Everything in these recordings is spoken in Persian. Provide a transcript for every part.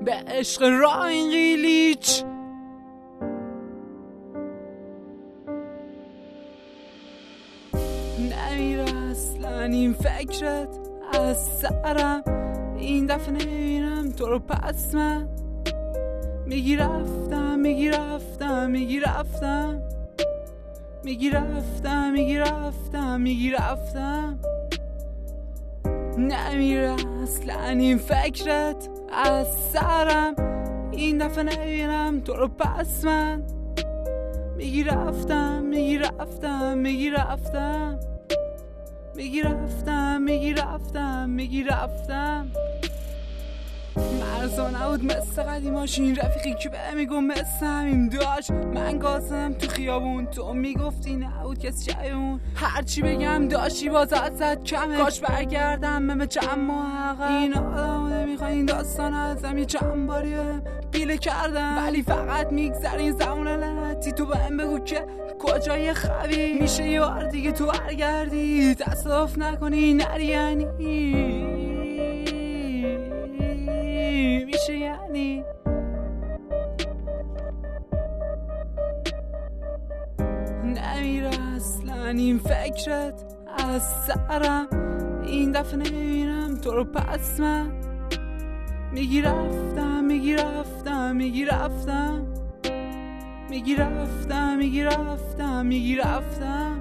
به عشق راه این قیلیچ. نمیره اصلا این فکرت از سرم، این دفعه نمیرم تو رو پس من. میگی رفتم میگی رفتم میگی رفتم میگی رفتم میگی رفتم میگی رفتم. نمیره اصلا این فکرت از سرم، این دفعه نمیرم تو رو پس من. میگی رفتم میگی رفتم میگی رفتم میگی رفتم میگی رفتم میگی رفتم. مرزا نبود مثل قدیماشین، رفیقی که به میگم مثل همین داشت. من گازم تو خیابون، تو میگفتی نبود کسی جایمون. هرچی بگم داشتی باز ازت کمه، کاش برگردم ممه چند ماه عقب. این آدم نمیخوای این داستان ازم یه چند باری بیله کردم، ولی فقط میگذره این زمان لعنتی. تو بهم بگو که کجای خوی میشه یه بار دیگه تو برگردی، تصادف نکنی نری یعنی میشه یعنی. نمیره اصلا این فکرت از سرم، این دفعه نمیرم تو رو پس من. میگی رفتم میگی رفتم میگی رفتم میگی رفتم میگی رفتم میگی رفتم.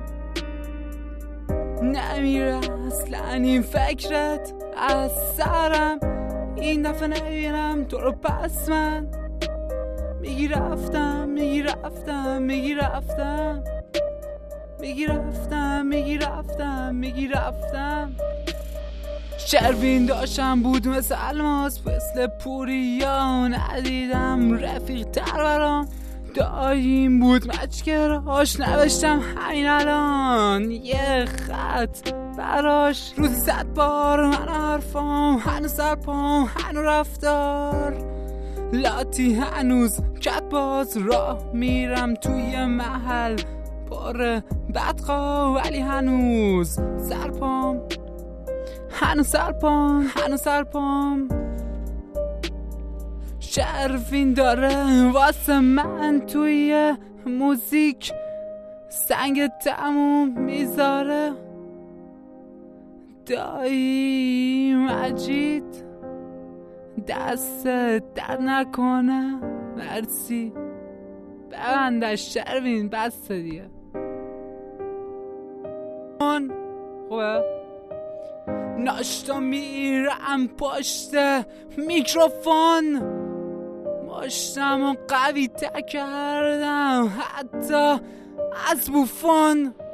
نمیره اصلا این فکرت از سرم، این دفعه نمیرم تو رو پس من. میگی رفتم میگی رفتم میگی رفتم میگی رفتم میگی رفتم میگی رفتم. شروین داشتم بود مثل الماس، مثل پوریا ندیدم رفیق تر برام. دایم بود مچکراش نوشتم همین الان یه خط براش. روزی 100 بار من حرفام هنوز سرپام هنوز رفتار لاتی هنوز کت باز. راه میرم توی محل پر بدخواه، ولی هنوز سرپام هنوز سرپام هنوز سرپام. شرفین داره واسه من توی موزیک سنگ تموم میذاره. دایی مجید دست در نکنه، مرسی. ببندش شروین بسته دیگه. خوبه ناشتا میرم پشت میکروفون، ماشتم و قوی تر کردم حتی از بوفون.